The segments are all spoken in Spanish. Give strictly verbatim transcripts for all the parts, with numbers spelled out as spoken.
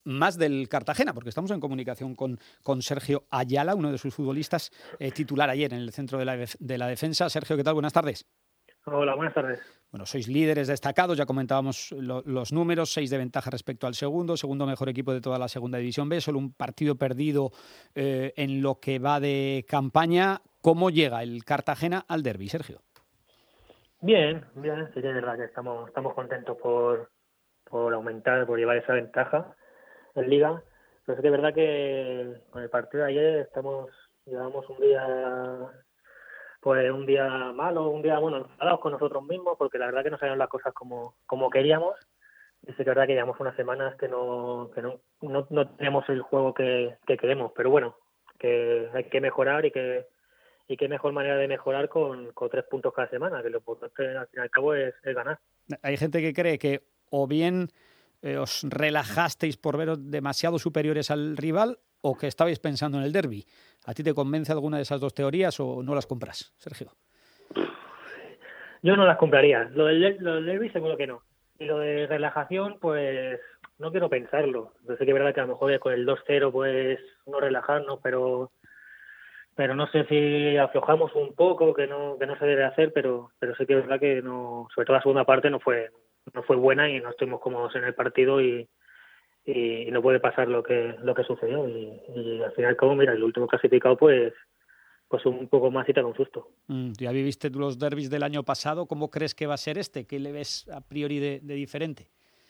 más del Cartagena, porque estamos en comunicación con, con Sergio Ayala, uno de sus futbolistas, eh, titular ayer en el centro de la, de la defensa. Sergio, ¿qué tal? Buenas tardes. Hola, buenas tardes. Bueno, sois líderes destacados, ya comentábamos lo, los números, seis de ventaja respecto al segundo, segundo mejor equipo de toda la segunda división B, solo un partido perdido eh, en lo que va de campaña. ¿Cómo llega el Cartagena al derbi, Sergio? Bien, bien, sí que es verdad que estamos, estamos contentos por, por aumentar, por llevar esa ventaja en Liga. Pero sí que es verdad que con el partido de ayer estamos, llevamos un día, pues un día malo, un día, bueno, enfadados con nosotros mismos, porque la verdad que no salieron las cosas como, como queríamos. Y sí que es verdad que llevamos unas semanas que no, que no, no, no tenemos el juego que, que queremos, pero bueno, que hay que mejorar y que y qué mejor manera de mejorar con, con tres puntos cada semana, que lo importante al fin y al cabo es, es ganar. Hay gente que cree que o bien eh, os relajasteis por veros demasiado superiores al rival o que estabais pensando en el derbi. ¿A ti te convence alguna de esas dos teorías o no las compras, Sergio? Yo no las compraría. Lo del, lo del derbi seguro que no. Y lo de relajación, pues no quiero pensarlo. Yo sé que es verdad que a lo mejor con el dos cero pues no relajarnos, pero pero no sé si aflojamos un poco, que no que no se debe hacer, pero pero sí que es verdad que no, sobre todo la segunda parte no fue no fue buena y no estuvimos cómodos en el partido y, y, y no puede pasar lo que lo que sucedió y, y al final como mira el último clasificado pues pues un poco más y te da un susto. Mm, ya viviste tú los derbis del año pasado, ¿cómo crees que va a ser este? ¿Qué le ves a priori de, de diferente?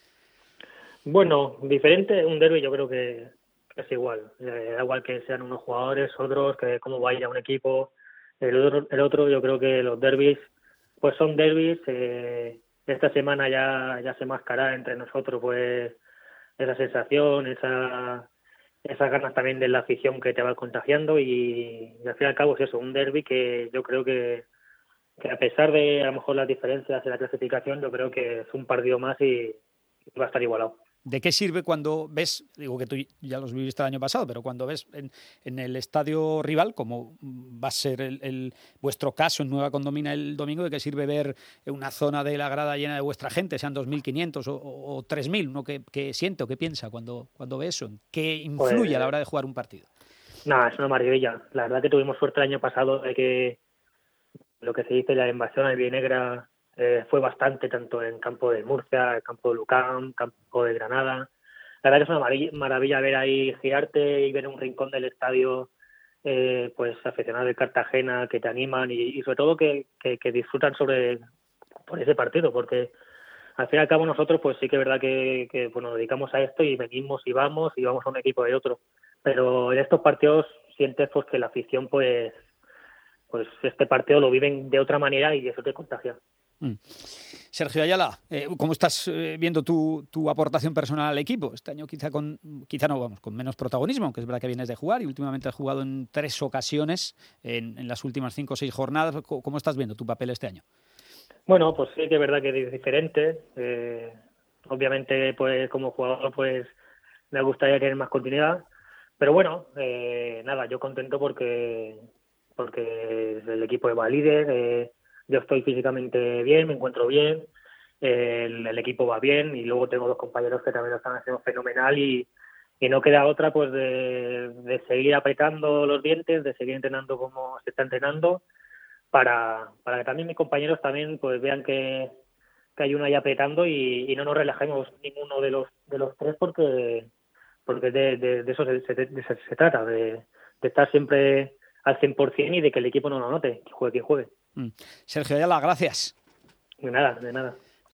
Bueno, diferente, un derbi yo creo que es igual. Eh, da igual que sean unos jugadores, otros, que cómo vaya un equipo. El otro, el otro yo creo que los derbis, pues son derbis. Eh, esta semana ya, ya se mascará entre nosotros pues esa sensación, esa esas ganas también de la afición que te va contagiando y, y al fin y al cabo es eso, un derbi que yo creo que, que a pesar de a lo mejor las diferencias en la clasificación, yo creo que es un partido más y va a estar igualado. ¿De qué sirve cuando ves, digo que tú ya los viviste el año pasado, pero cuando ves en, en el estadio rival, como va a ser el, el, vuestro caso en Nueva Condomina el domingo, de qué sirve ver una zona de la grada llena de vuestra gente, sean dos mil quinientos o, o tres mil? ¿Uno qué, qué siente o qué piensa cuando, cuando ve eso? ¿Qué influye pues, a la hora de jugar un partido? Nada, es una maravilla. La verdad que tuvimos suerte el año pasado de que lo que se dice la invasión albinegra eh, fue bastante, tanto en campo de Murcia, el campo de Lucán, campo de Granada. La verdad que es una maravilla, maravilla ver ahí girarte y ver un rincón del estadio, eh, pues aficionados de Cartagena que te animan y, y sobre todo que, que, que disfrutan sobre por ese partido, porque al fin y al cabo nosotros pues sí que es verdad que, que bueno, nos dedicamos a esto y venimos y vamos y vamos a un equipo de otro, pero en estos partidos sientes pues que la afición pues pues este partido lo viven de otra manera y eso te contagia. Mm. Sergio Ayala, eh, ¿cómo estás eh, viendo tu, tu aportación personal al equipo? Este año quizá con quizá no vamos con menos protagonismo, aunque es verdad que vienes de jugar y últimamente has jugado en tres ocasiones en, en las últimas cinco o seis jornadas. ¿Cómo estás viendo tu papel este año? Bueno, pues sí que es verdad que es diferente. Eh, obviamente, pues como jugador, pues me gustaría tener más continuidad. Pero bueno, eh, nada, yo contento porque porque el equipo va líder, eh, yo estoy físicamente bien, me encuentro bien, eh, el, el equipo va bien y luego tengo dos compañeros que también lo están haciendo fenomenal y, y no queda otra pues de, de seguir apretando los dientes, de seguir entrenando como se está entrenando para, para que también mis compañeros también pues vean que, que hay uno ahí apretando y, y no nos relajemos ninguno de los de los tres porque porque de, de, de eso se, se, de, se, se trata, de, de estar siempre al cien por ciento y de que el equipo no lo note, que juegue quien juegue. Mm. Sergio Ayala, gracias. De nada, de nada.